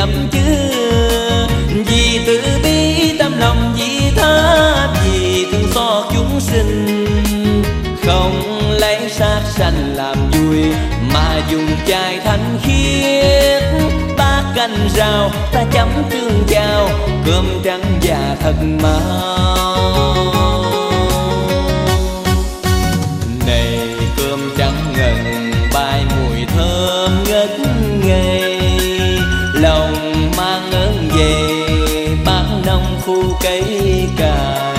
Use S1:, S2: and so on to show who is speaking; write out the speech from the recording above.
S1: ngập chứa. Vì từ bi tâm lòng vị tha, vì thương xót chúng sinh, không lấy sát sanh làm vui, mà dùng chai thanh khiết. Bát canh rau ta chấm tương giao, cơm trắng và thật mau. Này cơm trắng ngần bay mùi thơm ngất ngây, lòng mang ơn về bác nông khu cây cà.